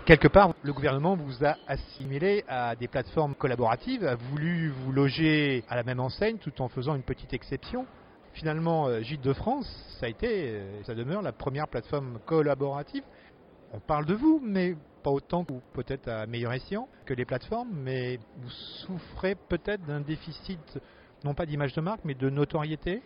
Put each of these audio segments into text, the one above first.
Quelque part, le gouvernement vous a assimilé à des plateformes collaboratives, a voulu vous loger à la même enseigne tout en faisant une petite exception. Finalement, Gîtes de France, ça demeure la première plateforme collaborative. On parle de vous, mais pas autant ou peut-être à meilleur escient que les plateformes, mais vous souffrez peut-être d'un déficit, non pas d'image de marque, mais de notoriété.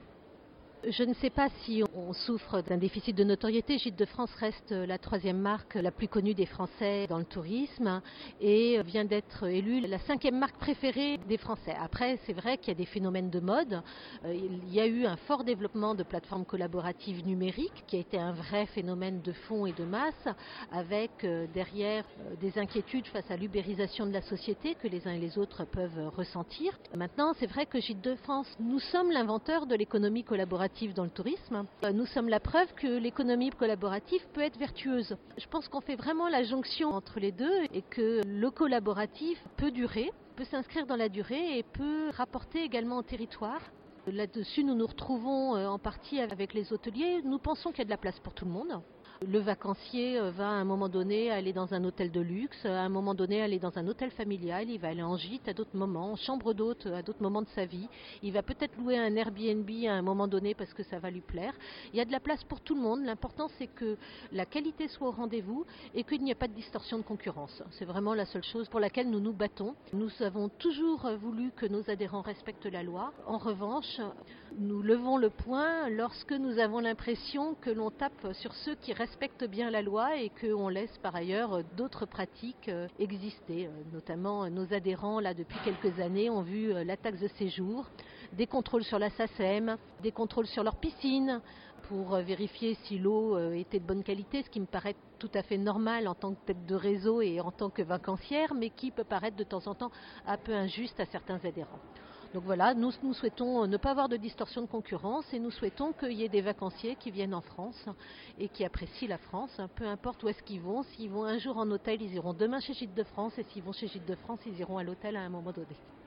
Je ne sais pas si on souffre d'un déficit de notoriété. Gîtes de France reste la troisième marque la plus connue des Français dans le tourisme et vient d'être élue la cinquième marque préférée des Français. Après, c'est vrai qu'il y a des phénomènes de mode. Il y a eu un fort développement de plateformes collaboratives numériques qui a été un vrai phénomène de fond et de masse avec derrière des inquiétudes face à l'ubérisation de la société que les uns et les autres peuvent ressentir. Maintenant, c'est vrai que Gîtes de France, nous sommes l'inventeur de l'économie collaborative dans le tourisme. Nous sommes la preuve que l'économie collaborative peut être vertueuse. Je pense qu'on fait vraiment la jonction entre les deux et que le collaboratif peut durer, peut s'inscrire dans la durée et peut rapporter également au territoire. Là-dessus, nous nous retrouvons en partie avec les hôteliers. Nous pensons qu'il y a de la place pour tout le monde. Le vacancier va à un moment donné aller dans un hôtel de luxe, à un moment donné aller dans un hôtel familial, il va aller en gîte à d'autres moments, en chambre d'hôte à d'autres moments de sa vie. Il va peut-être louer un Airbnb à un moment donné parce que ça va lui plaire. Il y a de la place pour tout le monde. L'important, c'est que la qualité soit au rendez-vous et qu'il n'y ait pas de distorsion de concurrence. C'est vraiment la seule chose pour laquelle nous nous battons. Nous avons toujours voulu que nos adhérents respectent la loi. En revanche, nous levons le poing lorsque nous avons l'impression que l'on tape sur ceux qui respectent bien la loi et qu'on laisse par ailleurs d'autres pratiques exister. Notamment nos adhérents là depuis quelques années ont vu la taxe de séjour, des contrôles sur la SACEM, des contrôles sur leur piscine pour vérifier si l'eau était de bonne qualité, ce qui me paraît tout à fait normal en tant que tête de réseau et en tant que vacancière, mais qui peut paraître de temps en temps un peu injuste à certains adhérents. Donc voilà, nous souhaitons ne pas avoir de distorsion de concurrence et nous souhaitons qu'il y ait des vacanciers qui viennent en France et qui apprécient la France, peu importe où est-ce qu'ils vont. S'ils vont un jour en hôtel, ils iront demain chez Gîtes de France et s'ils vont chez Gîtes de France, ils iront à l'hôtel à un moment donné.